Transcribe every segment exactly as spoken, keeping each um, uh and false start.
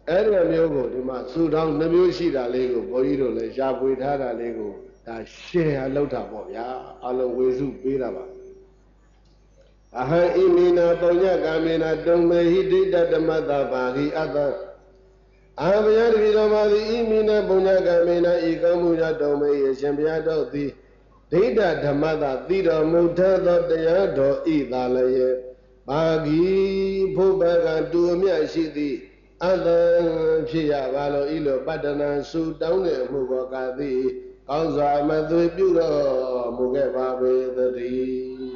အဲ့ဒီမျိုးကိုဒီမှာစုထောင်းနှမျိုးရှိတာလေးကိုဘုန်းကြီးတို့လည်းရှားပွေထားတာလေးကိုဒါရှင်းရလောက်တာပေါ့ဗျာအလုံးဝေစုပေးတာပါအဟံဣမိနာပုညကာမေနာတုံမေဟိဒိဋ္ဌဓမ္မတဘာဟိအတ္တအာဘယတပိတော်မှာသည်ဣမိနာပုညကာမေနာဤကောင်းမှုကြောင့်တုံမေယရှင်ဘုရားတော်သည်ဒိဋ္ဌဓမ္မတသိတော်မူထသောတရားတော်ဤသာလည်းဘာဂီဘုဗ္ဗကတူအမြတ်ရှိသည်အတ္တဖြစ်ရပါလို့ဤလိုပတ္တနာစုတောင်းတဲ့အမှုပေါ်ကသည်ကောင်းစွာမသွေပြုတော်မူခဲ့ပါပေသတည်း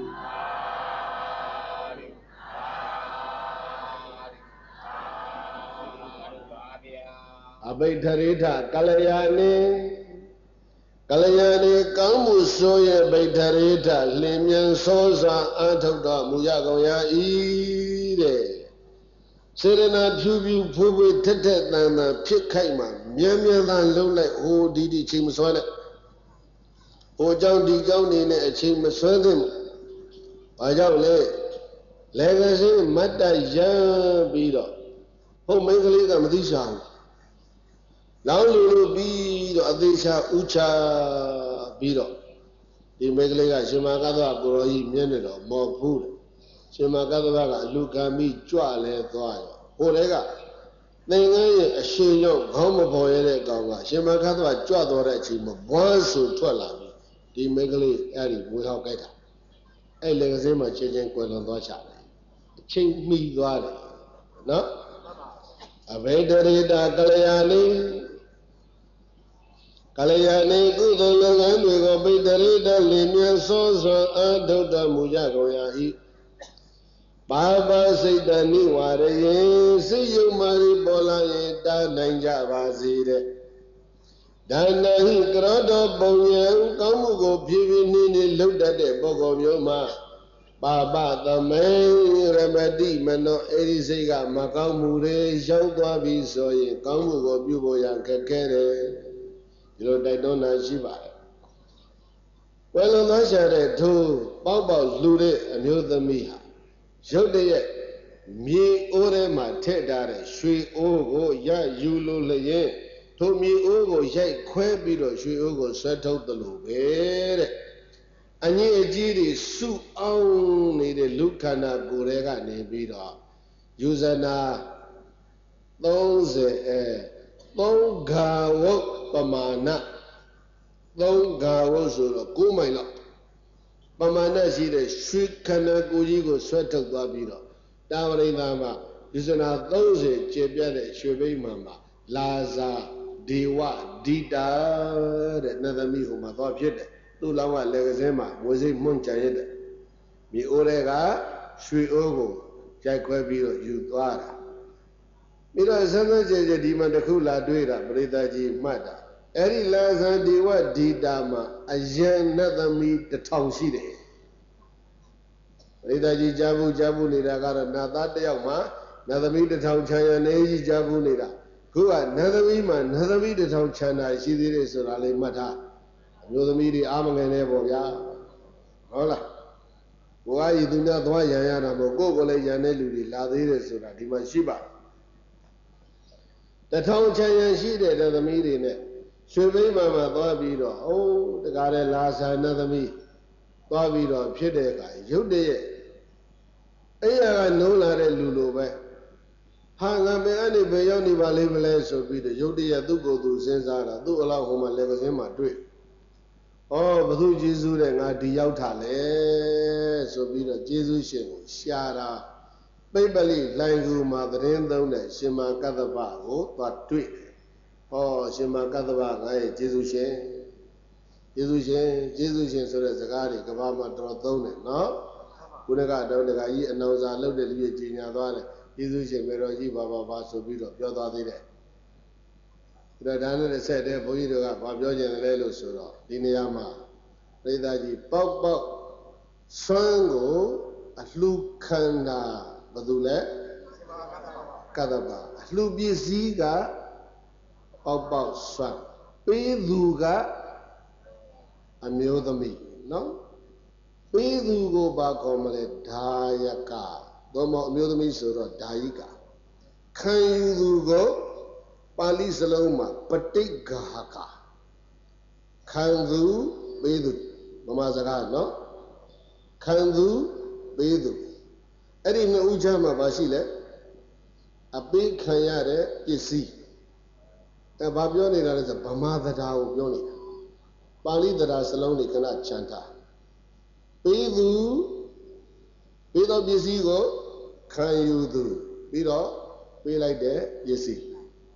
အဘိဓရိထကလျာဏိကလျာဏိကောင်းမှုဆိုရဲ့ဗိဓရိထလင်းမြန်စောစွာအာထုတ်တော်မူရကုန်ရာ၏တဲ့စေရနာဖြူဖြူဖွေးဖွေးထက်ထက်တန်တန်ဖြစ်ခိုက်မှမြန်မြန်သာလုံးလိုက်ဟိုဒီဒီချိန်မဆွဲနဲ့ဟိုကြောင့်ဒီကြောင့်နေနဲ့အချိန်မဆွဲသင့်ဘူးဘာကြောင့်လဲလေကစင်းမတ်တရမ်းပြီးတော့ဟိုမိန်းကလေးကမသိရှာဘူးလောင်းလူလူပြီးတော့အသေးချာဥချပြီးတော့ဒီမိန်းကလေးကရှင်မကသဗ္ဗကိုရောကြီးမြင်နေတော့မော်ဖူးတယ်ရှင်မကသဗ္ဗကအလူခံပြီးကြွလဲသွားရောဟိုတဲကသင်္ကန်းရဲ့အရှင်ရောက်ခေါင်းမပေါ်ရတဲ့ကောင်ကရှင်မကသဗ္ဗကြွသွားတဲ့အချိန်မှာဘွားဆိုထွက်လာပြီဒီမိန်းကလေးအဲ့ဒီမွေးဟောက်ကြိုက်တာအဲ့လေကစင်းမှာချင်းချင်းကွယ်လွန်သွားချတယ်အချိန်မှီသွားတယ်နော်အဘိဓရိတာကလျာဏိကလျာဏိကုသိုလ်လုပ်ငန်းတွေကိုဘိဓရိတာလင်းမြန်စောစွာအာထုတ်တော်မူကြကုန်ရာ၏ပါပစိတ်တနိဝရယေစိတ်ယုံမာရီပေါ်လာရင်တားနိုင်ကြပါစေတဲ့ဒါနဟိကရောတော်ပုံရံကောင်းမှုကိုဖြည်းဖြည်းနှင်းနှင်းလှုပ်တတ်တဲ့ပုဂ္ဂိုလ်မျိုးမှာပါပသမေရမတိမနောအဲ့ဒီစိတ်ကမကောင်းမှုတွေရောက်သွားပြီဆိုရင်ကောင်းမှုကိုပြုဖို့ရခက်ခဲတယ်ဒီလိုတိုက်တွန်းတာရှိပါတယ်ဝယ်လွန်သွားရှာတဲ့ထိုးပေါက်ပေါက်လှူတဲ့အမျိုးသမီးဟာရုတ်တရက်မြေအိုးထဲမှာထည့်ထားတဲ့ရွှေအိုးကိုရယူလို့လျင်ထိုမြေအိုးကိုရိုက်ခွဲပြီးတော့ရွှေအိုးကိုဆွဲထုတ်သလိုပဲတဲ့အငြိအကြီးတွေစုအောင်နေတဲ့လူခန္ဓာကိုယ်တွေကနေပြီးတော့ယူဇနာသုံးဆယ်အဲသုံးဂါဝုတ်ပမာဏသုံးဂါဝုတ်ဆိုတော့ကိုးမိုင်လောက်ပမာဏရှိတဲ့ရွှေခန္ဓာကိုယ်ကြီးကိုဆွဲထုတ်သွားပြီးတော့တာဝရိန္ဒာမှာယူဇနာသုံးဆယ်ကျေပြတ်တဲ့ရွှေဘိမှန်မှာလာဇာဒေဝဒိတာတဲ့နတ်သမီးဟိုမှာသွားဖြစ်တယ်သူ့လောင်းကလေကစင်းမှာဝေစိတ်မွန့်ကြံရတယ်မြေအိုးတွေကရွှေအိုးကိုရိုက်ခွဲပြီးတော့ယူသွားတာပြီးတော့စမ်းစမ်းကြဲကြဲဒီမှာတစ်ခုလာတွေ့တာပရိသတ်ကြီးမှတ်တာအဲ့ဒီလာဇာဒေဝဒိတာမှာအယံနတ်သမီးတစ်ထောင်ရှိတယ်ပရိသတ်ကြီးကြားဘူးကြားဘူးနေတာကတော့နတ်သားတစ်ယောက်မှာနတ်သမီးတစ်ထောင်ချမ်းရနေကြီးကြားဘူးနေတာခုကနတ်သမီးမှာနတ်သမီးတစ်ထောင်ချမ်းတာရှိသေးတယ်ဆိုတာလေးမှတ်ထားအမျိုးသမီးတွေအားမငယ်နဲ့ပေါ့ဗျာဟုတ်လားကိုကဤသူများသွားရန်ရတာမို့ကိုယ်ကိုလည်းရန်တဲ့လူတွေလာသေးတယ်ဆိုတာဒီမှာရှိပါတထောင်ချမ်းရန်ရှိတဲ့သမီးတွေနဲ့ရွှေဘိမှန်မှာသွားပြီးတော့အိုးတကားတဲ့လာဆာနတ်သမီးသွားပြီးတော့ဖြစ်တဲ့အခါရုတ်တရက်အဲ့ရကနိုးလာတဲ့လူလိုပဲဟာငါဘယ်အနေဘယ်ရောက်နေပါလိမ့်မလဲဆိုပြီးတော့ရုတ်တရက်သူ့ကိုယ်သူစဉ်းစားတာသူ့အလောက်ဟိုမှာလေကစင်းမှာတွေ့ဩဘသူကျေးဇူးတဲ့ငါဒီရောက်တာလေဆိုပြီးတော့ကျေးဇူးရှင်ကိုရှာတာပိပလိလိုင်ကူမှာသတင်းသုံးတဲ့ရှင်မကတ္တဗကိုသွားတွေ့တယ်ဟောရှင်မကတ္တဗငါရဲ့ကျေးဇူးရှင်ကျေးဇူးရှင်ကျေးဇူးရှင်ဆိုတဲ့စကားတွေကဘာမှတော်သုံးတယ်နော်ခုနကတော့တခါကြီးအနောင်စာလုပ်တဲ့လူကြီးကြီးညာသွားတယ်ကျေးဇူးရှင်မေတော်ကြီးဘာဘာဘာဆိုပြီးတော့ပြောသွားသေးတယ်ဒါဒါနဲ့ဆက်တဲ့ဘုန်းကြီးတို့ကဘာပြောကြတယ်လဲလို့ဆိုတော့ဒီနေရာမှာပရိသတ်ကြီးပေါက်ပေါက်ဆွမ်းကိုအလှခန္ဓာဘာလို့လဲကတ္တဗအလှပစ္စည်းကပေါက်ပေါက်ဆွမ်းပေးသူကအမျိုးသမီးနော်ပေးသူကိုဘာခေါ်မလဲဒါယကသို့မဟုတ်အမျိုးသမီးဆိုတော့ဒါယိကခံယူသူကိုပါဠိစလုံးမှာပဋိက္ခာကခံသူပေးသူဗမာစကားနော်ခံသူပေးသူအဲ့ဒီနှစ်ဦးချမ်းမှာပါရှိလဲအပေးခံရတဲ့ပစ္စည်းအဲဘာပြောနေတာလဲဆိုဗမာတရားကိုပြောနေတာပါဠိတရားစလုံးတွေခဏချမ်းထားပေးသူပေးသောပစ္စည်းကိုခံယူသူပြီးတော့ပေးလိုက်တဲ့ပစ္စည်း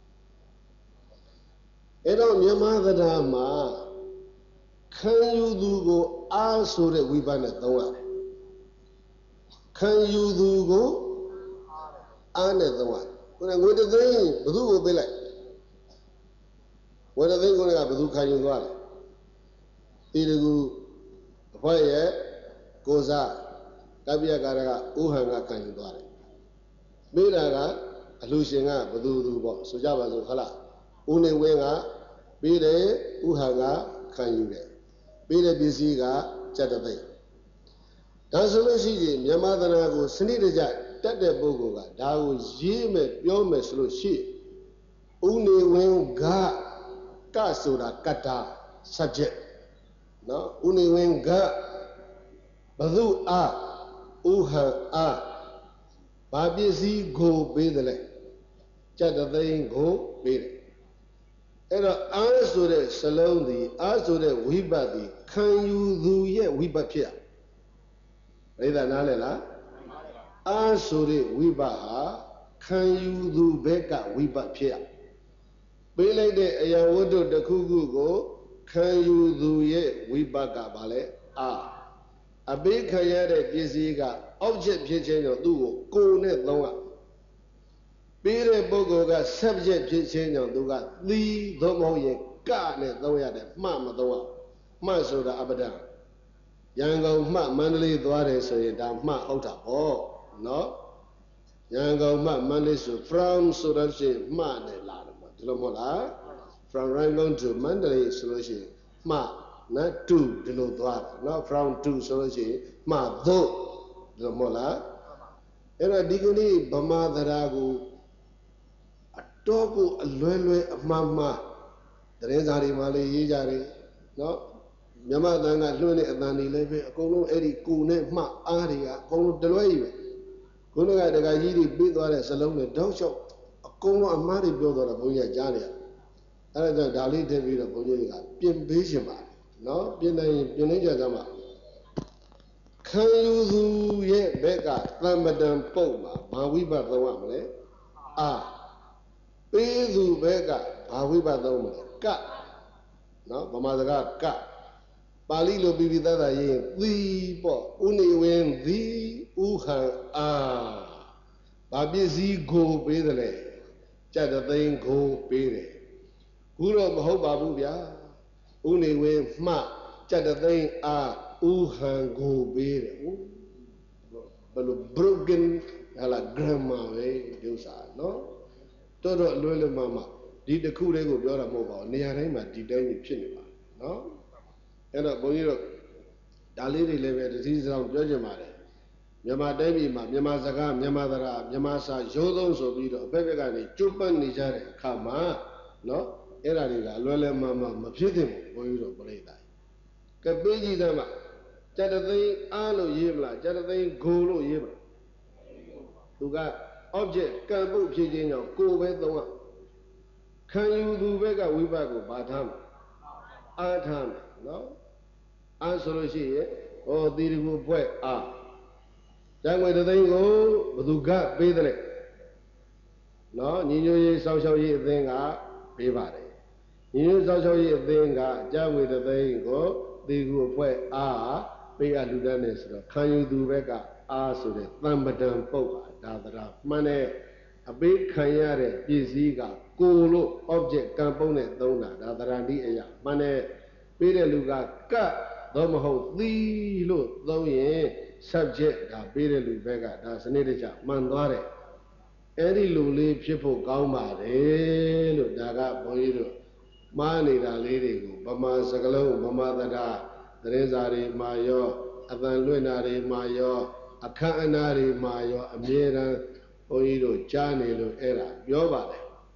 အဲ့တော့မြန်မာတရားမှာခံယူသူကိုအားဆိုတဲ့ဝိပဿနာသုံးရတယ်ခံယူသူကိုအားနဲ့သုံးရတယ်ခုနငွေတသိန်းဘယ်သူ့ကိုပေးလိုက်ငွေတသိန်းကိုကဘယ်သူခံယူသွားလဲတီတကူအဖွဲရဲ့ကိုစားကပ္ပိယကာရကဥဟံကခံယူသွားတယ်ပေးတာကအလှရှင်ကဘယ်သူသူပေါ့ဆိုကြပါစို့ခလားဦးနေဝင်းကပေးတယ်ဥဟံကခံယူတယ်ပေးတဲ့ပစ္စည်းကစက်တသိန်းဒါဆိုလို့ရှိရင်မြန်မာသနာကိုစနစ်တကျတတ်တဲ့ပုဂ္ဂိုလ်ကဒါကိုရေးမယ်ပြောမယ်ဆိုလို့ရှိဦးနေဝင်းကကဆိုတာကတ္တာ subject နော်ဦးနေဝင်းကဘသူအားဥဟံအားဘာပစ္စည်းကိုပေးတယ်လဲစက်တသိန်းကိုပေးတယ်အဲ့တော့အားဆိုတဲ့စလုံးဒီအားဆိုတဲ့ဝိပဿနာခံယူသူရဲ့ဝိပဿဖြစ်ရပြိဿနားလဲလားအားဆိုတဲ့ဝိပဿဟာခံယူသူဘက်ကဝိပဿဖြစ်ရပေးလိုက်တဲ့အရာဝတ္ထုတစ်ခုခုကိုခံယူသူရဲ့ဝိပဿကဘာလဲအားအပေးခံရတဲ့ပစ္စည်းက object ဖြစ်ခြင်းကြောင့်သူ့ကိုကိုယ်နဲ့သုံးရပေးတဲ့ပုဂ္ဂိုလ်က subject ဖြစ်ခြင်းကြောင့်သူကသီးသို့မဟုတ်ရင်ကနဲ့သုံးရတယ်မှမသုံးရမှဆိုတာအပဒံရန်ကုန်မှမန္တလေးသွားတယ်ဆိုရင်ဒါမှဟုတ်တာပေါ့နော်ရန်ကုန်မှမန္တလေးဆို from ဆိုတော့ရှင်မှနဲ့လာတယ်ပေါ့ဒီလိုမဟုတ်လား from Rangoon to Mandalay ဆိုလို့ရှိရင်မှနော် to ဒီလိုသွားတာနော် from to ဆိုလို့ရှိရင်မှသို့ဒီလိုမဟုတ်လားအဲ့တော့ဒီကနေ့ဗမာတရားကိုအတော့ကိုအလွဲလွဲအမှားမှားသတင်းစာတွေမှာလည်းရေးကြတယ်နော်မြန်မာသံကလွှင့်တဲ့အတန်တွေလည်းပဲအကုန်လုံးအဲ့ဒီကိုနဲ့မှအားတွေကအကုန်လုံးတလွဲကြီးပဲခုနကတကကြီးတွေပြီးသွားတဲ့စလုံးတွေတောက်လျှောက်အကုန်လုံးအမှားတွေပြောသွားတာဘုန်းကြီးကကြားနေရအဲ့ဒါကြောင့်ဒါလေးထည့်ပြီးတော့ဘုန်းကြီးကပြင်ပေးရှင်ပါတယ်နော်ပြင်နိုင်ရင်ပြင်လိုက်ကြစမ်းပါခံယူသူရဲ့ဘက်ကသမ္ပတံပုတ်မှာဘာဝိပဿသုံးရမလဲအာပေးသူဘက်ကဘာဝိပဿသုံးမလဲကနော်ဗမာစကားကပါဠိလိုပြီးပြီးသားသားရေးရင်သီပေါ့ဥနေဝင်းသီဥဟံအာဘာပစ္စည်းကိုပေးတယ်လေစက်တသိန်းကိုပေးတယ်ခုတော့မဟုတ်ပါဘူးဗျာဥနေဝင်းမှစက်တသိန်းအာဥဟံကိုပေးတယ်ဘယ်လို broken ဟာလား grammar ပဲဒီဥစ္စာနော်တော်တော်လွယ်လွယ်မှာမှာဒီတစ်ခုလေးကိုပြောတာမဟုတ်ပါဘူးနေရာတိုင်းမှာဒီတိုင်းဖြစ်နေပါနော်အဲ့တော့ဘုန်းကြီးတို့ဒါလေးတွေလည်းပဲတတိဆောင်ပြောကြပါတယ်မြန်မာတိုင်းပြည်မှာမြန်မာစကားမြန်မာသရာမြန်မာစာရိုးသုံးဆိုပြီးတော့အဖက်ဖက်ကနေကျွတ်ပတ်နေကြတဲ့အခါမှာနော်အဲ့ဒါတွေကအလွယ်လွယ်မှာမှာမဖြစ်သင့်ဘူးဘုန်းကြီးတို့ပြိဿကပေးကြည့်သမ်းပါစက်တသိန်းအားလို့ရေးမလားစက်တသိန်းဂိုလို့ရေးမလားသူက object ကံပုတ်ဖြစ်ခြင်းကြောင့်ကိုယ်ပဲသုံးရခံယူသူဘက်ကဝိပဿကိုဘာထားမှာအားထားမှာနော်အားဆိုလို့ရှိရင်ဟောသီရကိုဘွဲ့အားကျန်ငွေတသိန်းကိုဘသူကပေးတယ်နော်ညီညွတ်ရေးစောင့်ရှောက်ရေးအသင်းကပေးပါတယ်ညီညွတ်စောင့်ရှောက်ရေးအသင်းကကျန်ငွေတသိန်းကိုသီရကိုဘွဲ့အားပေးအလှူဒန်းနေဆိုတော့ခံယူသူဘက်ကအားဆိုတဲ့သံပတံပုတ်ပါဒါသရာမှန်တဲ့အပေးခံရတဲ့ပစ္စည်းကကိုလို့ object ကံပုံးနဲ့သုံးတာဒါသရဏိအရာမှန်တဲ့ပေးတဲ့လူကကတော့မဟုတ်သီလို့သုံးရင် subject ဒါပေးတဲ့လူဘက်ကဒါစနစ်တကျမှန်သွားတယ်အဲ့ဒီလူလေးဖြစ်ဖို့ကောင်းပါတယ်လို့ဒါကဘုန်းကြီးတို့မှားနေတာလေးတွေကိုဗမာစကလုံးဗမာတရားသတင်းစာတွေမှာရောအတန်လွင့်တာတွေမှာရောအခမ်းအနားတွေမှာရောအမြဲတမ်းဘုန်းကြီးတို့ကြားနေလို့အဲ့ဒါပြောပါတယ်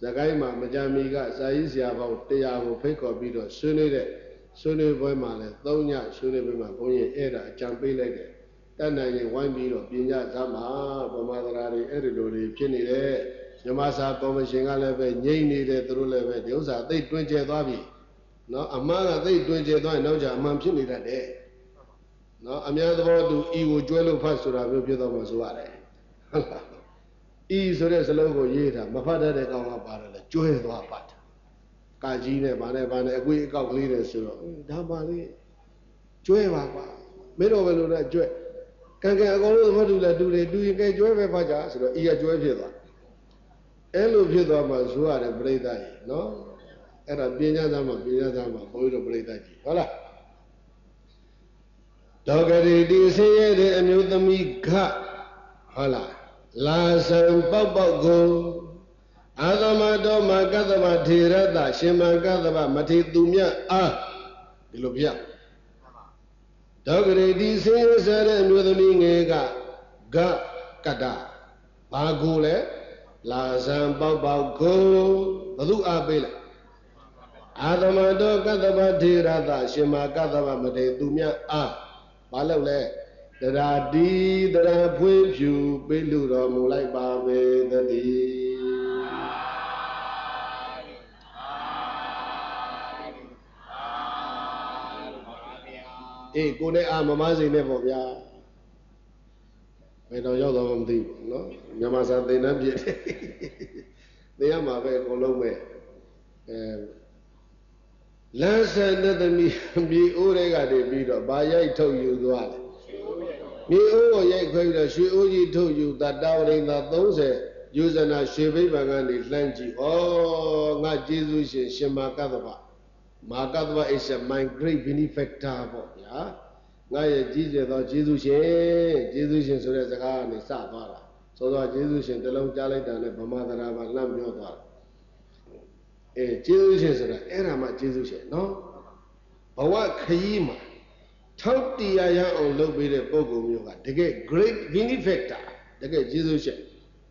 ကိုင်းမှာမကြမီကစာရေးဆရာပေါင်းတရားကိုဖိတ်ခေါ်ပြီးတော့ဆွေးနွေးတဲ့ဆွေးနွေးပွဲမှာလည်းသုံးညဆွေးနွေးပွဲမှာဘုန်းကြီးအဲ့ဒါအကြံပေးလိုက်တယ်တတ်နိုင်ရင်ဝိုင်းပြီးတော့ပြင်ကြသမှာဗမာသရာတွေအဲ့ဒီလိုတွေဖြစ်နေတယ်မြမစာကော်မရှင်ကလည်းပဲငြိမ့်နေတယ်သူတို့လည်းပဲဒီဥစ္စာသိတွင်ကျဲသွားပြီနော်အမှားကသိတွင်ကျဲသွားရင်နောက်ကြအမှန်ဖြစ်နေတတ်တယ်နော်အများသဘောတူဤကိုကျွဲလို့ဖတ်ဆိုတာမျိုးဖြစ်တော့မှဆိုရတယ်ဟုတ်လားဤဆိုတဲ့စလုံးကိုရေးတာမဖတ်တတ်တဲ့ကောင်ကပါတယ်လေကျွဲသွားဖတ်တာကာကြီးနဲ့ဗာနဲ့ဗာနဲ့အကွေးအကောက်ကလေးတယ်ဆိုတော့ဒါပါလေကျွဲပါကွာမင်းတို့ပဲလို့လည်းကျွဲကံကံအကုန်လုံးသဘောတူလဲတူတယ်တူရင်ကဲကျွဲပဲဖတ်ကြဆိုတော့ဤကကျွဲဖြစ်သွားအဲ့လိုဖြစ်သွားမှဆိုရတယ်ပြိဿကြီးနော်အဲ့ဒါပြင်ကြသားမှပြင်ကြသားမှဘုန်းကြီးတို့ပြိဿကြီးဟုတ်လားဒေါဂရီတိဆင်းရဲတဲ့အမျိုးသမီးခဟုတ်လားလာဆံပေါက်ပေါက်ကိုအာသမတော်မှာကတ္တဗထေရတရှင်မကတ္တဗမထေသူမြတ်အားဒီလိုပြဒေါဂရီတိဆင်းရဲတဲ့အမျိုးသမီးငယ်ကဂကတ္တဘာကိုလဲလာဆံပေါက်ပေါက်ကိုဘသူအားပေးလိုက်အာသမတော်ကတ္တဗထေရတရှင်မကတ္တဗမထေသူမြတ်အားဘာလို့လဲတရားဒီတရားဖွေးဖြူပေးလူတော်မူလိုက်ပါပဲတည်းအေးကိုနဲ့အာမမစိန်နဲ့ပေါ့ဗျာဘယ်တော့ရောက်တော့မသိဘူးနော်မြန်မာစာသင်တန်းပြည့်တယ်သင်ရမှာပဲအကုန်လုံးပဲအဲလမ်းဆန်တဲ့သမီးမြေအိုးတွေကနေပြီးတော့ဗာရိုက်ထုတ်ယူသွားတယ်မြေအိုးကိုရိုက်ခွဲပြီးတော့ရွှေအိုးကြီးထုတ်ယူတာတာဝရိန်သာသုံးဆယ်ယူဇနာရွှေဘိဗံကနေလှမ်းကြည့်ဩငါကျေးဇူးရှင်ရှင်မာကတ္တဗမာကတ္တဗ is my great benefactor ပေါ့ဗျာငါရဲ့ကြီးကျယ်သောကျေးဇူးရှင်ကျေးဇူးရှင်ဆိုတဲ့စကားကနေစသွားတာဆိုတော့ကျေးဇူးရှင်တလုံးကြားလိုက်တာနဲ့ဗမာသရာမှာလှမ်းပြောသွားတာအဲကျေးဇူးရှင်ဆိုတာအဲ့ဒါမှကျေးဇူးရှင်နော်ဘဝခရီးမှာထောက်တရားရအောင်လုပ်ပေးတဲ့ပုဂ္ဂိုလ်မျိုးကတကယ် great benefactor တကယ်ကျေးဇူးရှင်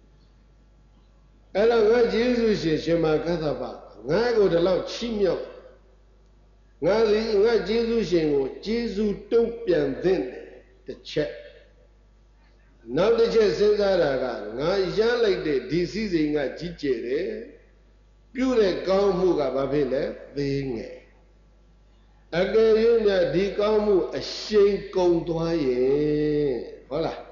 အဲ့တော့ငါကျေးဇူးရှင်ရှင်မာကတ္တဗငါကိုဒီလောက်ချီးမြှောက်ငါဒီငါကျေးဇူးရှင်ကိုကျေးဇူးတုံ့ပြန်သင့်တယ်တစ်ချက်နောက်တစ်ချက်စဉ်းစားတာကငါရလိုက်တဲ့ဒီစည်းစိမ်ကကြီးကျယ်တယ်ပြုတဲ့ကောင်းမှုကဘာဖြစ်လဲသေးငယ်အကယ်၍များဒီကောင်းမှုအရှိန်ကုန်သွားရင်ဟုတ်လား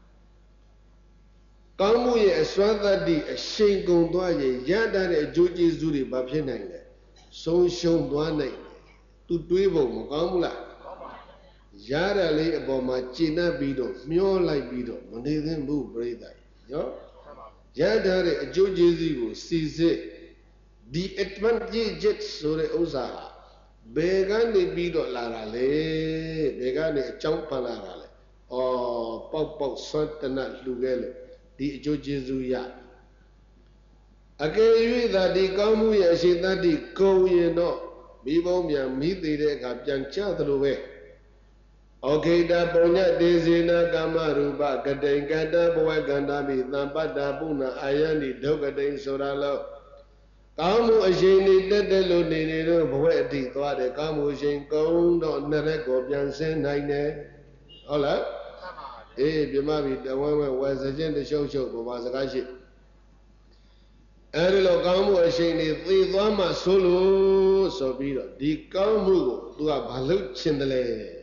ကောင်းမှုရဲ့အစွမ်းသတ္တိအရှိန်ကုန်သွားရင်ရတတ်တဲ့အကျိုးကျေးဇူးတွေဘာဖြစ်နိုင်လဲဆုံးရှုံးသွားနိုင်တယ်သူတွေးပုံမကောင်းဘူးလားရရလေးအပေါ်မှာကျင့်တတ်ပြီးတော့မျောလိုက်ပြီးတော့မနေသင့်ဘူးပြိဿနော်ရတတ်တဲ့အကျိုးကျေးဇူးကိုစီစစ်ဒီ advantage ဆိုတဲ့ဥစ္စာဟာဘယ်ကနေပြီးတော့လာတာလဲဘယ်ကနေအကြောင်းဖန်လာတာလဲဩပေါက်ပေါက်ဆွတ်တနတ်လှူခဲ့လို့ဒီအကျိုးကျေးဇူးရအကယ်၍သာဒီကောင်းမှုရဲ့အရှိတ္တိကုန်ရင်တော့မိဘုံမြန်မိသေးတဲ့အခါပြန်ချသလိုပဲဩခေတပုညတေဇေနကာမရူပကတိန်ကတဘဝကန္တာမိသံပတ္တာပုဏ္ဏအာယန္တိဒုက္ကတိန်ဆိုတာလို့ကောင်းမှုအရှိန်နဲ့တက်တက်လို့နေနေတော့ဘဝအတိသွားတယ်ကောင်းမှုအရှိန်ကုန်းတော့နှစ်ရက်ကိုပြန်ဆင်းနိုင်တယ်ဟုတ်လားအေးပြမပြီတဝဲဝဲဝဲစခြင်းတရှုပ်ရှုပ်ဘာစကားရှိအဲဒီလိုကောင်းမှုအရှိန်တွေသိသွားမှဆိုလို့ဆိုပြီးတော့ဒီကောင်းမှုကိုသူကဘာလို့ချင်တယ်လဲ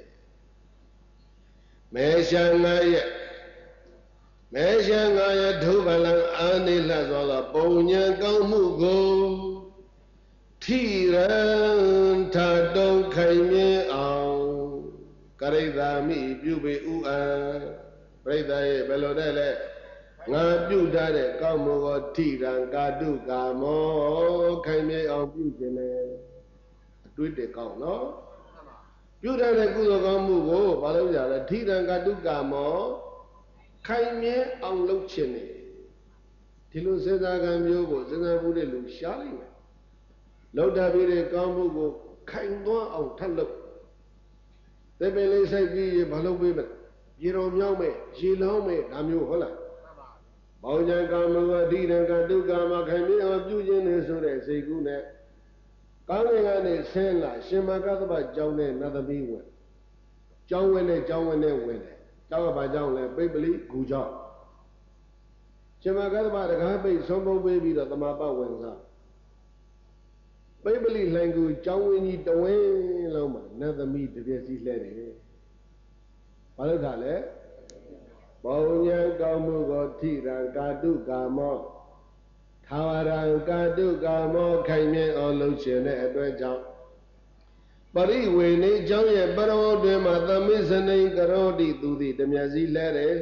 မေရှံငါရဲ့မေရှံငါရဲ့ဒုဗလံအာနိလသောသောပုံညာကောင်းမှုကိုထိရန်ထတုံးခိုင်မြဲအောင်ကရိတာမိပြုပေဥအံပြိဿရဲ့ဘယ်လိုတဲ့လဲငါပြုထားတဲ့ကောင်းမှုကိုထိရန်ကာတုကာမောခိုင်မြဲအောင်ပြုခြင်းနဲ့အတွေ့တကောင်းနော်ပြုထားတဲ့ကုသိုလ်ကောင်းမှုကိုဘာလို့ကြလဲထိရန်ကာတုကာမောခိုင်မြဲအောင်လုပ်ခြင်းနဲ့ဒီလိုစေတကံမျိုးကိုစဉ်းစားမှုတဲ့လူရှားလိုက်မယ်လောက်တာပြီးတဲ့ကောင်းမှုကိုခိုင်သွားအောင်ထပ်လုပ်သေပင်လေးစိုက်ပြီးဘာလုပ်ပေးမလဲရေတော်မြောက်မဲ့ရေလောင်းမဲ့ဒါမျိုးဟုတ်လားဘဘောင်ဉာဏ်ကာမဝဋ္ဌိရကတုကာမခိုင်မြဲအောင်ပြုခြင်းနဲ့ဆိုတဲ့စိတ်ကူးနဲ့ကောင်းကင်ကနေဆင်းလာရှင်မကသဗ္ဗကျောင်းနဲ့နတ်သမီးဝင်ကျောင်းဝင်နဲ့ကျောင်းဝင်နဲ့ဝင်တယ်ကျောင်းကဘာကျောင်းလဲပိပ္ပလိဂူကျောင်းရှင်မကသဗ္ဗတကားပိတ်ဆုံးပုံပေးပြီးတော့တမပဝင်စားပိပ္ပလိလှိုင်ကူကျောင်းဝင်ကြီးတဝင်းလုံးမှာနတ်သမီးတစ်ပြည့်စီလှဲတယ်ဘာလို့ခါလဲဘောဉာဏ်ကောင်းမှုကိုထိရံကာတုကာမောထာဝရံကာတုကာမောခိုင်မြဲအောင်လုပ်ခြင်းတဲ့အတွက်ကြောင့်ပရိဝေနေเจ้าရဲ့ပရဝတ်တွင်မှာသမိစနိကရောတိသူသည်တမျက်စီလဲတယ်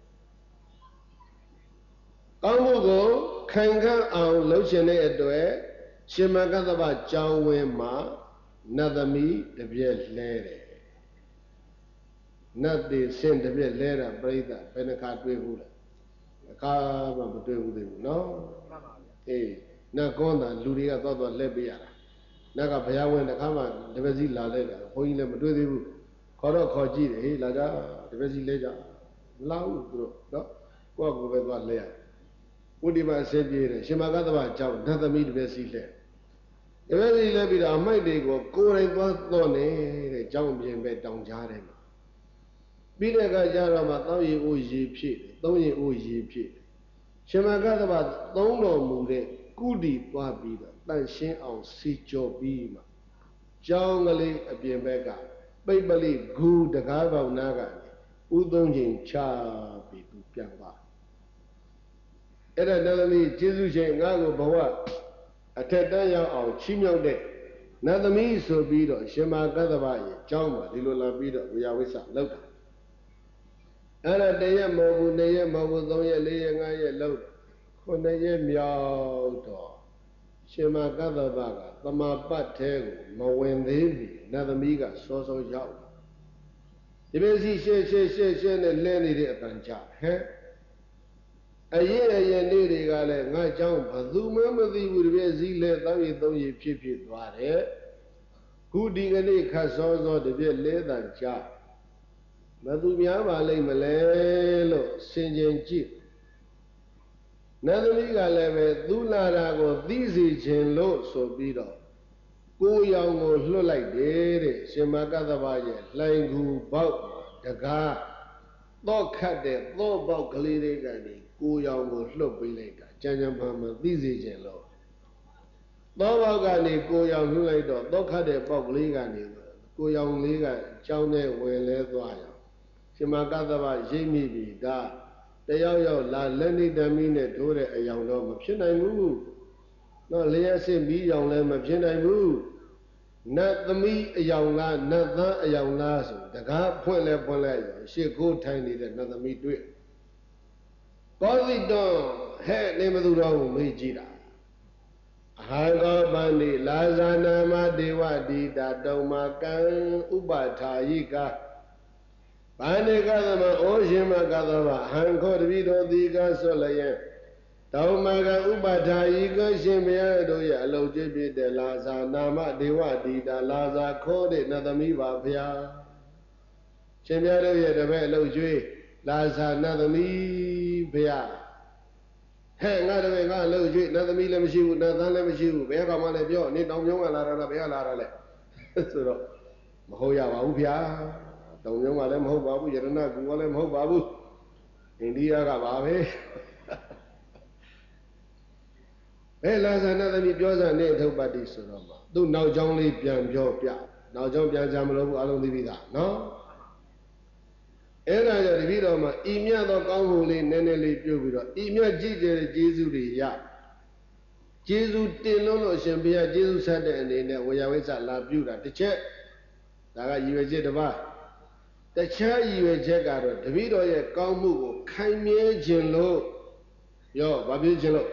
ကောင်းမှုကိုခိုင်ခန့်အောင်လုပ်ခြင်းတဲ့အတွက်ရှင်မကသဗ္ဗကျောင်းဝင်းမှာနတ်သမီးတပြည့်လဲတယ်နတ်တွေဆင်းတပြည့်လဲတာပြိဿဘယ်နှခါတွေ့ဘူးလဲအခါမှမတွေ့ဘူးသေးဘူးနော်အေးနတ်ကောတာလူတွေကသွားသွားလဲပေးရတာနတ်ကဘုရားဝင်တစ်ခါမှတပည့်စီလာလဲတာဘုန်းကြီးလည်းမတွေ့သေးဘူးခေါ်တော့ခေါ်ကြည့်တယ်ဟေးလာကြတပည့်စီလဲကြမလာဘူးသူတို့နော်ကိုယ့်ကိုယ်ပဲသွားလဲရဝိတိမအစင်းပြေးတယ်ရှင်မကသဗ္ဗကျောင်းနတ်သမီးတပည့်စီလဲတပည့်စီလဲပြီးတော့အမိုက်တွေကိုကိုယ်တိုင်သွားတော့နေတဲ့ကျောင်းပြင်ပဲတောင်ကြားတယ်ပြီးတဲ့အခါကျတော့မှတောင်းရီအိုးရေဖြစ်တယ်သုံးရီအိုးရေဖြစ်တယ်ရှင်မကသဗ္ဗသုံးတော်မူတဲ့ကုတီသွားပြီးတော့တန်ရှင်းအောင်စီကြောပြီးမှကျောင်းကလေးအပြင်ဘက်ကပိပ္ပလိဂူတကားပေါက်နာကနေဥသုံးချိန်ချပြီးသူပြန်သွားအဲ့ဒါနတ်သမီးကျေးဇူးရှင်ငါ့ကိုဘဝအထက်တန်းရောက်အောင်ချီးမြှောက်တဲ့နတ်သမီးဆိုပြီးတော့ရှင်မကသဗ္ဗရဲ့ကျောင်းမှာဒီလိုလာပြီးတော့ဝေယဝိဆလောက်တာအဲ့ဒါတရက်မဟုတ်ဘူးနှစ်ရက်မဟုတ်ဘူးသုံးရက်လေးရက်ငါးရက်လောက်ခုနှစ်ရက်မြောက်တော့ရှင်မကသဗ္ဗကသမာပတ်သေးကိုမဝင်သေးဘူးနတ်သမီးကစောစောရောက်ဒီပဲစီရှေ့ရှေ့ရှေ့ရှေ့နဲ့လဲနေတဲ့အတန်ကြဟဲ့အရင်အရင်နေ့တွေကလည်းငါเจ้าဘသူမှမသိဘူးဒီပဲစီလဲတောင်းရသုံးရဖြစ်ဖြစ်သွားတယ်ခုဒီကနေ့ခတ်စောစောတပြည့်လဲတန်ကြဘသူများပါလိမ့်မလဲလို့ဆင်ခြင်ကြည့်နတ်သမီးကလည်းပဲသူလာတာကိုသိစေခြင်းလို့ဆိုပြီးတော့ကိုရောင်ကိုလွှတ်လိုက်တယ်တဲ့ရှင်မကသဗ္ဗရဲ့လှိုင်ကူပေါက်တကားတော့ခတ်တဲ့သောပေါက်ကလေးတွေကနေကိုရောင်ကိုလွှတ်ပေးလိုက်တာကြံကြံမှန်မှန်သိစေခြင်းလို့သောပေါက်ကနေကိုရောင်လွှတ်လိုက်တော့တော့ခတ်တဲ့ပေါက်ကလေးကနေကိုရောင်လေးကကြောင်းနဲ့ဝင်လဲသွားရရှင်မကသဗ္ဗရိပ်မိပြီဒါတယောက်ယောက်လာလက်နေတမီးနဲ့ထိုးတဲ့အယောင်တော့မဖြစ်နိုင်ဘူးနော်လျှက်စစ်ပြီးယောင်လည်းမဖြစ်နိုင်ဘူးနတ်သမီးအယောင်လားနတ်သားအယောင်လားဆိုတကားဖွင့်လဲဖွင့်လဲရှေ့ကိုထိုင်နေတဲ့နတ်သမီးတွေ့ကောသိတော့ဟဲ့နေမသူတော်ကိုမေးကြည့်တာအဟာကောပန္တိလာဇာနာမဒေဝတိတာတုံမာကံဥပထာယိကာဘာနေကသမဩရှင်မကသမဟံခောတပိတော်ဒီကဆွလျက်တောမကဥပထာယိကရှင်ဘုရားတို့ရဲ့အလုံးကျင့်ဖြစ်တဲ့လာဇာနာမဒေဝတိတာလာဇာခေါ်တဲ့နတ်သမီးပါဗျာရှင်ဘုရားတို့ရဲ့တပည့်အလုံးကျွေးလာဇာနတ်သမီးဗျာဟဲ့ငါတပည့်ငါအလုံးကျွေးနတ်သမီးလည်းမရှိဘူးနတ်သားလည်းမရှိဘူးဘယ်ကောင်မှလည်းပြောနေတောင်ပြုံးကလာတာလားဘယ်ကလာတာလဲဆိုတော့မဟုတ်ရပါဘူးဗျာတောင်ပြုံးကလည်းမဟုတ်ပါဘူးယရဏကူကလည်းမဟုတ်ပါဘူးအိန္ဒိယကပါပဲဘယ်လာဇာနတ်သမီးပြောစံနေထုတ်ပတ်တိဆိုတော့မှသူ့နောက်ကြောင်းလေးပြန်ပြောပြနောက်ကြောင်းပြန်ကြမလို့ဘူးအလုံးသိပြီသားနော်အဲ့ဒါကြောင့်တပည့်တော်မှာဤမြတ်သောကောင်းမှုလေးနည်းနည်းလေးပြုပြီးတော့ဤမြတ်ကြည်ကျတဲ့ကျေးဇူးတွေရကျေးဇူးတင်လို့လို့ရှင်ဘုရားကျေးဇူးဆက်တဲ့အနေနဲ့ဝေယဝိဆလာပြုတာတစ်ချက်ဒါကရည်ရွယ်ချက်တစ်ပါးတခြားရည်ရွယ်ချက်ကတော့တပည့်တော်ရဲ့ကောင်းမှုကိုခိုင်မြဲခြင်းလို့ရောဘာဖြစ်ခြင်းလို့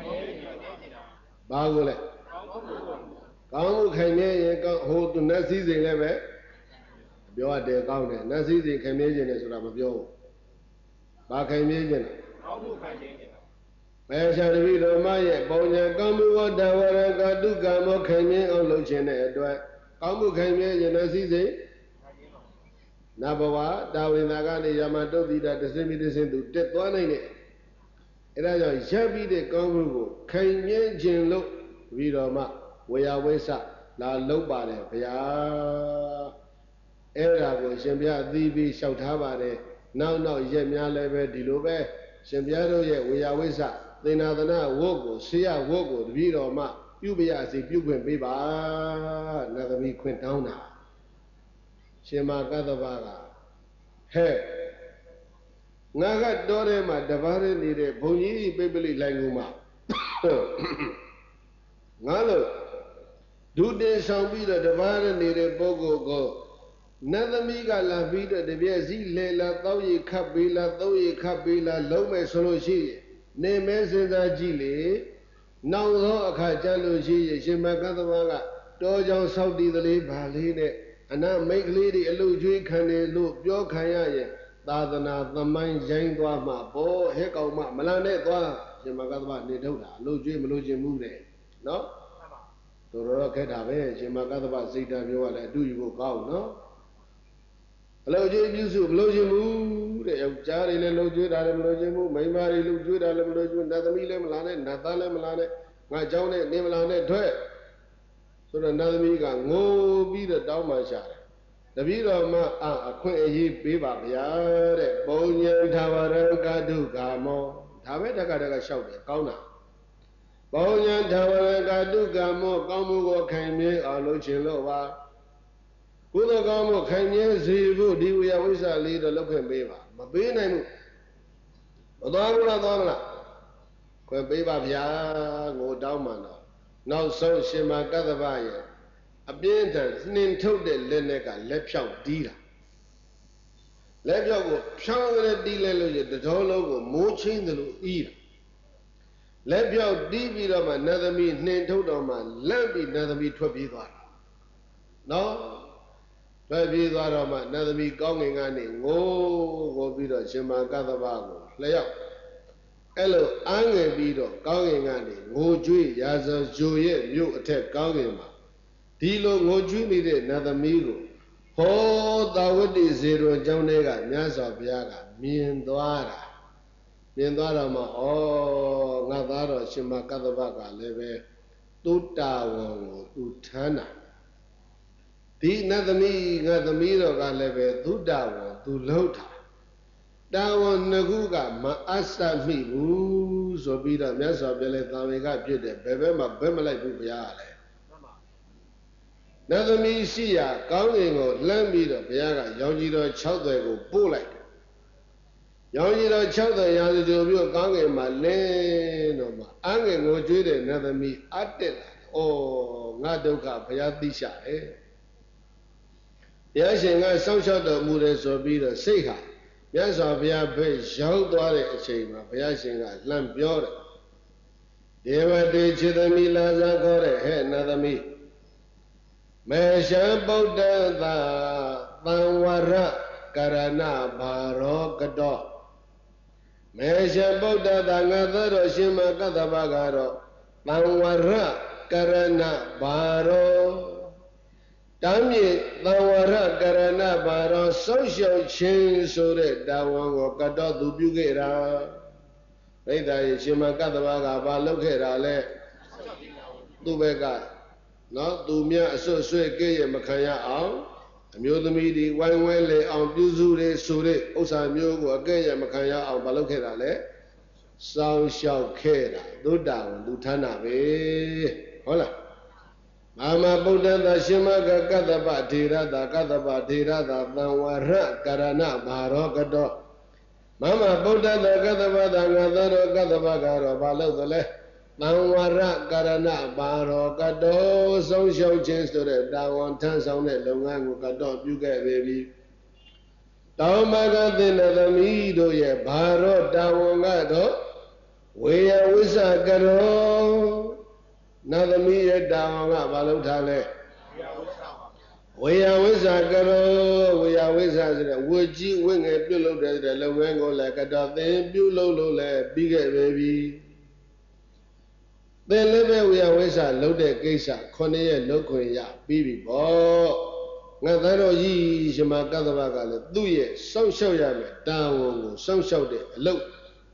ဘာကိုလဲကောင်းမှုခိုင်မြဲရင်ကောင်းဟိုသူနတ်စည်းစိမ်လည်းပဲပြောရတယ်ကောင်းတယ်နတ်စည်းစိမ်ခိုင်မြဲခြင်းတယ်ဆိုတာမပြောဘူးဘာခိုင်မြဲခြင်းလဲကောင်းမှုခိုင်မြဲခြင်းဘယ်ချာတပည့်တော်မရဲ့ပုံညာကောင်းမှုဝတ္တဝရကတုကံမောခိုင်မြဲအောင်လုပ်ခြင်းတဲ့အတွက်ကောင်းမှုခိုင်မြဲခြင်းနတ်စည်းစိမ်နဘဝတာဝိနာကနေယမတုတ်တိတာတစင်းမိတစင်းသူတက်သွားနိုင်တယ်အဲ့ဒါကြောင့်ရပ်ပြီးတဲ့ကောင်းမှုကိုခိုင်မြဲခြင်းလို့ပြီးတော့မှဝေယဝိဆလာလုံးပါတယ်ဗျာအဲ့ဒါကိုရှင်ဘုရားအသီးပြီးလျှောက်ထားပါတယ်နောက်နောက်ရက်များလည်းပဲဒီလိုပဲရှင်ဘုရားတို့ရဲ့ဝေယဝိဆသေနာသနာဝတ်ကိုဆေယဝတ်ကိုတပည့်တော်မှပြုပရစီပြုခွင့်ပေးပါနတ်သမီးခွင့်တောင်းတာရှင်မကတ္တဗကဟဲ့ငါကတော်ထဲမှာတပါးရနေတဲ့ဘုံကြီးပိပလိလိုင်ကူမှာငါလို့ဒုတင်ဆောင်ပြီးတော့တပါးရနေတဲ့ပုဂ္ဂိုလ်ကိုနတ်သမီးကလာပြီးတော့တပြည့်စည်းလေလာတောက်ရခတ်ပေးလာတောက်ရခတ်ပေးလာလုံးမဲ့ဆိုလို့ရှိရင်နေမဲစဉ်းစားကြည့်လေနောက်သောအခါကျလို့ရှိရင်ရှင်မကတ္တဗကတောကြောင်ဆောက်တည်သလေးဗာလေးနဲ့အနာမိတ်ကလေးတွေအလုကျွေးခံတယ်လို့ပြောခံရရင်သာသနာသမိုင်းရိုင်းသွားမှာပေါ့ဟဲ့ကောင်မမလာနဲ့သွားရှင်မကတ္တဗနေထုတ်တာအလုကျွေးမလို့ခြင်းမှုတဲ့နော်တော်တော်ခက်တာပဲရှင်မကတ္တဗစိတ်ဓာတ်ပြောရလဲအတူယူဖို့ကောင်းနော်အလုကျွေးပြုစုမလို့ခြင်းမှုတဲ့ယောက်ျားတွေလည်းလှုပ်ကျွေးတာလည်းမလို့ခြင်းမှုမိန်းမတွေလှုပ်ကျွေးတာလည်းမလို့ခြင်းနတ်သမီးလည်းမလာနဲ့နတ်သားလည်းမလာနဲ့ငါเจ้าနဲ့နေမလာနဲ့ထွက်ဆိုတော့နတ်သမီးကငိုပြီးတော့တောင်းမှရှာတယ်တပည့်တော်မှအာအခွင့်အရေးပေးပါဗျာတဲ့ပုံညံထာဝရံကာတုကာမောဒါပဲတက္ကတက္ကလျှောက်တယ်ကောင်းတာပုံညံထာဝရံကာတုကာမောကောင်းမှုကိုခိုင်မြဲအောင်လုပ်ခြင်းလို့ပါကုသိုလ်ကောင်းမှုခိုင်မြဲစေဖို့ဒီဝေယဝိဆလေးတော့လုပ်ခွင့်ပေးပါမပေးနိုင်ဘူးမသွားဘူးလားသွားမလားခွင့်ပေးပါဗျာငိုတောင်းမှတော့နောက်ဆုံးရှင်မကတ္တဗရဲ့အပြင်းထန်နှင်ထုတ်တဲ့လက်နဲ့ကလက်ဖြောက်တီးတာလက်ဖြောက်ကိုဖြောင်းကြတဲ့တီးလဲလို့ရတတော်လုံးကိုမိုးချင်းသလိုဤတာလက်ဖြောက်တီးပြီးတော့မှနတ်သမီးနှင်ထုတ်တော့မှလန့်ပြီးနတ်သမီးထွက်ပြေးသွားတာနော်ထွက်ပြေးသွားတော့မှနတ်သမီးကောင်းငင်ကနေငိုးကိုပြီးတော့ရှင်မကတ္တဗကိုလျှောက်အဲ့လိုအားငယ်ပြီးတော့ကောင်းငင်ကနေငိုကြွေးရာဇဂျိုရဲ့မြို့အထက်ကောင်းငင်မှာဒီလိုငိုကြွေးနေတဲ့နတ်သမီးကိုဟောသာဝတိဇေရွန်ကျောင်းထဲကမြတ်စွာဘုရားကမြင်သွားတာမြင်သွားတော့မှဩငါသားတော်ရှင်မကတ္တဗကလည်းပဲသူတာဝန်ကိုသူထမ်းတာဒီနတ်သမီးငါသမီးတော်ကလည်းပဲသူတာဝန်သူလှုပ်တာတာဝန်နှစ်ခုကမအပ်စမိဘူးဆိုပြီးတော့မြတ်စွာဘုရားလည်းသာဝေကပြစ်တယ်ဘယ်ဘက်မှဘက်မလိုက်ဘူးဘုရားကလည်းနတ်သမီးရှိရာကောင်းကင်ကိုလှမ်းပြီးတော့ဘုရားကရောင်ကြီးတော်၆သွယ်ကိုပို့လိုက်တယ်ရောင်ကြီးတော်၆သွယ်ရာဇဂျိုမြို့ကောင်းကင်မှာလင်းတော့မှအငယ်ကိုကျွေးတဲ့နတ်သမီးအတက်လာဩငါဒုက္ခဘုရားသိရှာတယ်ဘုရားရှင်ကစောင့်ရှောက်တော်မူတယ်ဆိုပြီးတော့စိတ်ဟာမြတ်စွာဘုရားဘက်ရောက်သွားတဲ့အချိန်မှာဘုရားရှင်ကလှမ်းပြောတယ်ဒေဝတေခြေသမီးလာစားခေါ်တဲ့ဟဲ့နတ်သမီးမေရှံဗုဒ္ဓသာသံဝရကရဏဘာရောကတောမေရှံဗုဒ္ဓသာငါသောတော်ရှင်မကတ္တဗကတော့သံဝရကရဏဘာရောတမ်းမြေသံဝရကရဏဘာရောစောင့်ရှောက်ခြင်းဆိုတဲ့တာဝန်ကိုကတောသူပြုခဲ့တာပြိဿရေရှင်မကတ္တဗကဘာလုပ်ခဲ့တာလဲသူ့ဘက်ကနော်သူမြတ်အစွတ်ဆွဲကြရမခံရအောင်အမျိုးသမီးတွေဝိုင်းဝဲလေအောင်ပြုစုတွေဆိုတဲ့ဥစ္စာမျိုးကိုအကဲ့ရမခံရအောင်ဘာလုပ်ခဲ့တာလဲစောင့်ရှောက်ခဲ့တာသုတ္တဝံသူဌာနပဲဟုတ်လားမာမဗုဒ္ဓသာရှင်မကကတ္တပထေရတာကတ္တပထေရတာသံဝရကရဏဘာရောကတောမမဗုဒ္ဓသာကတ္တပသာငါသောကတ္တပကတော့ဘာလို့သလဲသံဝရကရဏဘာရောကတောဆုံးရှုံးခြင်းဆိုတဲ့တာဝန်ထမ်းဆောင်တဲ့လုပ်ငန်းကိုကတောပြုခဲ့ပေပြီတောမကသင်္နသမီးတို့ရဲ့ဘာရောတာဝန်ကတော့ဝေယဝိသကရောနတ်သမီးရဲ့တာဝန်ကဘာလို့ထားလဲဝေယဝိသကရောဝေယဝိသဆိုတဲ့ဝကြီးဝိငယ်ပြုတ်လုပ်တဲ့လုပ်ငန်းကိုလည်းကတောသင်ပြုတ်လုပ်လို့လည်းပြီးခဲ့ပေပြီသင်လည်းပဲဝေယဝိသလုပ်တဲ့ကိစ္စခုနှစ်ရက်လုပ်ခွင့်ရပြီးပြီပေါ့ငါသားတော်ကြီးရှင်မကတ္တဗကလည်းသူ့ရဲ့စောင့်ရှောက်ရမယ်တာဝန်ကိုစောင့်ရှောက်တဲ့အလုပ်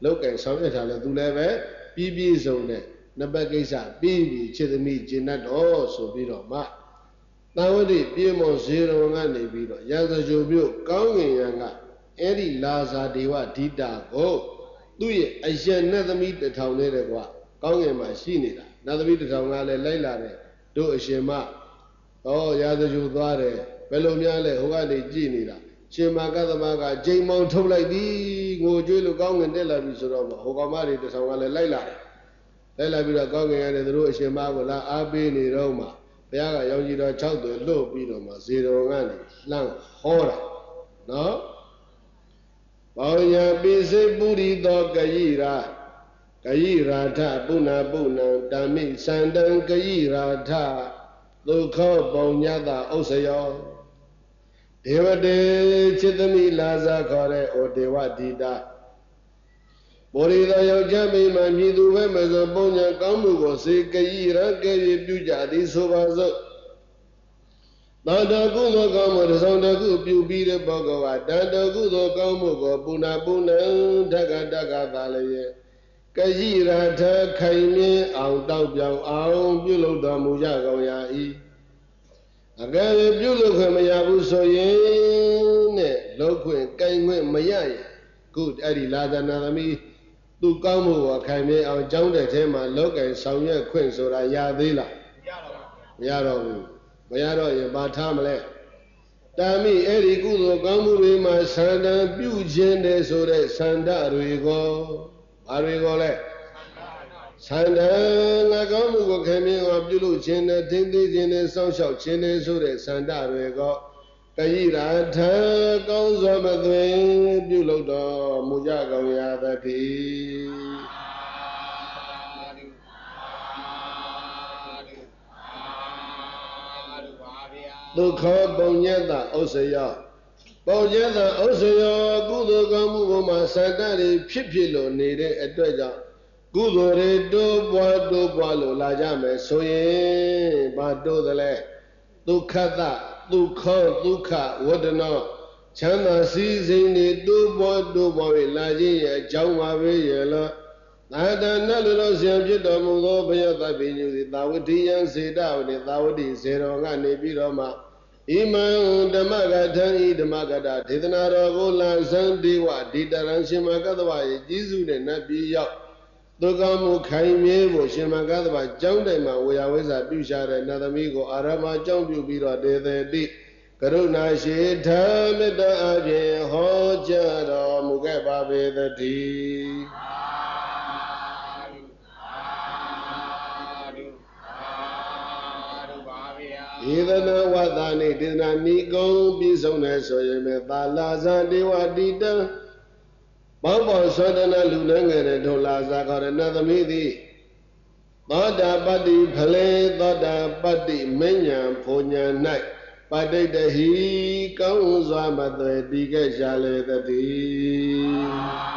လောက်ကန်ဆောင်ရွက်ထားလဲသူလည်းပဲပြီးပြည့်စုံတဲ့နှစ်ပတ်ကိစ္စပြီးပြီချစ်သမီးကျင့်တတ်တော့ဆိုပြီးတော့မှသာဝတိပြေမောဇေရုံကနေပြီးတော့ရာဇဂိုမြို့ကောင်းငင်ရန်ကအဲ့ဒီလာဇာဒေဝဒိတာကိုသူ့ရဲ့အယံနဲ့သမီးတထောင်နဲ့တဲ့ကွာကောင်းငင်မှာရှိနေတာနတ်သမီးတထောင်ကလည်းလိုက်လာတယ်တို့အရှင်မဩရာဇဂိုသွားတယ်ဘယ်လိုများလဲဟိုကနေကြည်နေတာရှင်မကသမကဂျိမ်မောင်ထုတ်လိုက်ပြီငိုကြွေးလို့ကောင်းငင်တက်လာပြီဆိုတော့ဟိုကောင်မတွေတထောင်ကလည်းလိုက်လာတယ်လိုက်လာပြီးတော့ကောင်းငင်ရတယ်တို့အရှင်မကိုလာအားပေးနေတော့မှဘုရားကရောင်ကြီးတော်၆သွယ်လွတ်ပြီးတော့မှဇေတော်ကနေလှမ်းဟောတာနော်ဘောင်ညာပိစိပုရိသောကယိရာကယိရာထပုဏ္ဏပုဏ္ဏဓမ္မိစန္တံကယိရာထဒုက္ခပုံညတဥစ္စယောဒေဝတေจิตသမီလာဇာခေါ်တဲ့ဩဒေဝဒိတာမောရိသောယောက်ျားမိန်းမမြည်သူပဲမဆိုပုံညာကောင်းမှုကိုစေကယိရကဲ့၍ပြုကြသည်ဆိုပါစို့သောတကုသောကောင်းမှုတစ်ဆောင်တစ်ခုပြုပြီးတဲ့ပုဂ္ဂိုလ်ဟာတန်တကုသောကောင်းမှုကိုပုဏ္ဏပုဏ္ဏဓက္ကဓက္ကသာလျက်ကယိရထခိုင်မြဲအောင်တောက်ပြောင်အောင်ပြုလုပ်တော်မူကြကုန်ရာ၏အကယ်၍ပြုလုပ်ခွင့်မရဘူးဆိုရင်တဲ့လုပ်ခွင့်ကိုင်ခွင့်မရရင်ခုအဲ့ဒီလာဇာနာသမီးသူကောင်းမှုကိုခိုင်မြဲအောင်ကြောင်းတဲ့ထဲမှာလောက်ကင်ဆောင်ရွက်ခွင့်ဆိုတာရသေးလားမရတော့ဘူးမရတော့ရင်ဘာထားမလဲတာမိအဲ့ဒီကုသိုလ်ကောင်းမှုတွေမှာဆန္ဒပြုခြင်းတဲ့ဆိုတဲ့ဆန္ဒတွေကိုဘာတွေကိုလဲဆန္ဒငါကောင်းမှုကိုခိုင်မြဲအောင်ပြုလုပ်ခြင်းနဲ့ထိမ့်သိခြင်းနဲ့စောင့်ရှောက်ခြင်းနဲ့ဆိုတဲ့ဆန္ဒတွေကိုကယိရာထကောင်းစွာမသွင်ပြုလုပ်တော်မူကြကုန်ရာသတည်းဒုက္ခပုံညတဥစ္စယောပုံညတဥစ္စယောကုသိုလ်ကောင်းမှုပေါ်မှာစန္ဒတွေဖြစ်ဖြစ်လို့နေတဲ့အတွက်ကြောင့်ကုသိုလ်တွေတိုးပွားတိုးပွားလို့လာကြမယ်ဆိုရင်ဘာတိုးသလဲဒုက္ခတဒုက္ခဒုက္ခဝဒနောချမ်းသာစည်းစိမ်တွေတိုးပွားတိုးပွားပြီးလာခြင်းရဲ့အကြောင်းပါပဲရဲ့လားသာတနာလူတော်ဆံဖြစ်တော်မူသောဘုရားသဗ္ဗညုသည်သာဝတိယံစေတဝတိသာဝတိဇေတော်ကနေပြီးတော့မှဣမံဓမ္မကထံဤဓမ္မကတဒေသနာတော်ကိုလဇံဒေဝဒိတရံရှင်မကတ္တဝရဲ့ကြီးစုတဲ့နတ်ပြည်ရောက်ဒုက္ခမှုခိုင်မြဲဖို့ရှင်မကတ္တဝကျောင်းတိုင်မှာဝေယဝိဇ္ဇာပြုရှာတဲ့နတ်သမီးကိုအာရမကျောင်းပြုပြီးတော့ဒေသေတိကရုဏာရှိဓမ္မတအပြင်ဟောကြားတော်မူခဲ့ပါပေသတည်းဧသနာဝတ္တနိဒေသနာနိကုံပြည့်စုံတယ်ဆိုရင်ပဲသာလာဇာဒေဝတိတံဘောင်းပေါ်သောတနာလူလန်းငယ်တဲ့ဒုလာဇာခေါ်တဲ့နတ်သမီးသည်သောတာပတ္တိဖလေသောတာပတ္တိမဉ္ဇဉ်ဘုံညာ၌ပဋိတ္တဟိကောင်းစွာမသွေတည်ခဲ့ရှာလေတည်း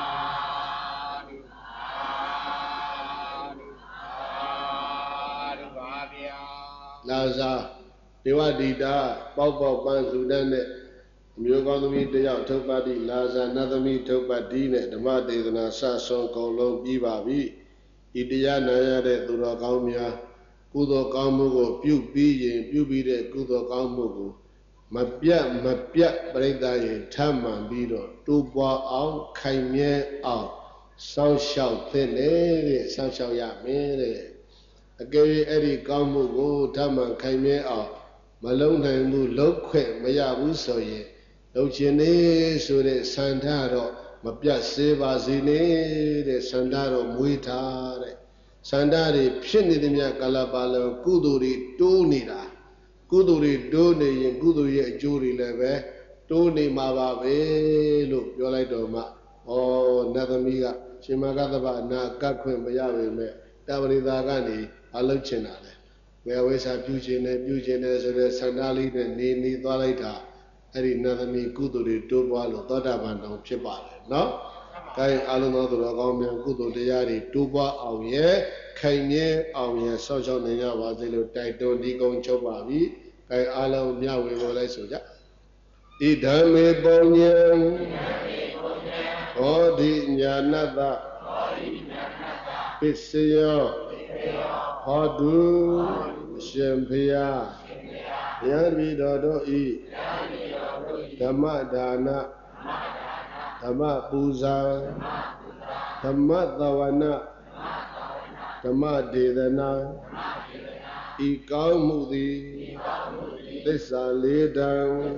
လာဇာဒေဝဒိတာပေါက်ပေါက်ပန်းစုတန်းနဲ့အမျိုးကောင်းသမီးတယောက်ထုတ်ပါတိလာဇာနတ်သမီးထုတ်ပါတိနဲ့ဓမ္မဒေသနာစဆုံးကုန်လုံးပြီးပါပြီဤတရားနာရတဲ့သူတော်ကောင်းများကုသိုလ်ကောင်းမှုကိုပြုပြီးရင်ပြုပြီးတဲ့ကုသိုလ်ကောင်းမှုကိုမပြတ်မပြတ်ပြိဿရင်ထမ်းမှန်ပြီးတော့တိုးပွားအောင်ခိုင်မြဲအောင်စောင့်ရှောက်သင့်တယ်တဲ့စောင့်ရှောက်ရမယ်တဲ့အကယ်၍အဲ့ဒီကောင်းမှုကိုထမ်းမှန်ခိုင်မြဲအောင်မလုံးနိုင်ဘူးလုံးခွင့်မရဘူးဆိုရင်လုပ်ခြင်းနေဆိုတဲ့ဆန္ဒတော့မပြတ်စေပါစေနဲ့တဲ့ဆန္ဒတော့မွေးထားတဲ့ဆန္ဒတွေဖြစ်နေသည်များကာလပါလုံးကုသိုလ်တွေတိုးနေတာကုသိုလ်တွေတိုးနေရင်ကုသိုလ်ရဲ့အကျိုးတွေလည်းပဲတိုးနေမှာပါပဲလို့ပြောလိုက်တော့မှဩနတ်သမီးကရှင်မကသဗ္ဗနာကတ်ခွင့်မရပေမဲ့တပရိသာကနေအလုပ်ချင်တာလေဝေဝိစာပြုခြင်းနဲ့ပြုခြင်းနဲ့ဆိုတဲ့ဆန္ဒလေးနဲ့နေနေသွားလိုက်တာအဲ့ဒီနတ်သမီးကုသိုလ်တွေတိုးပွားလို့သောတာပန်တော်ဖြစ်ပါတယ်နော်။ဒါရင်အလုံးသောသူတော်ကောင်းများကုသိုလ်တရားတွေတိုးပွားအောင်ရဲ့ခိုင်မြဲအောင်ရဲ့ဆောက်ရှောက်နေကြပါစေလို့တိုက်တွန်းဒီကုန်းချုပ်ပါပြီ။ဒါရင်အလုံးမြဝေပေါ်လိုက်ဆိုကြ။ဣဓမ္မေပုံညံဟောတိညာဏတ္တပစ္စယောဟောတုအရှင်ဘုရားဘုရားတပည့်တော်တို့ဤဓမ္မဒါနဓမ္မပူဇာဓမ္မသဝနာဓမ္မဒေသနာဤကောင်းမှုသည်သစ္စာလေးတံ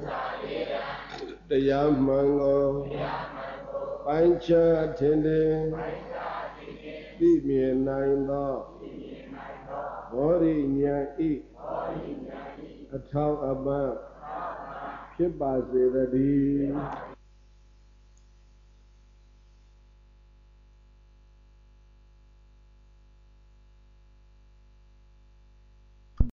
တရားမှန်ကိုပိုင်းခြားထင်ထင်သိမြင်နိုင်သောဘောဓိဉာဏ်ဤအထောက်အပံ့ဖြစ်ပါစေတည်း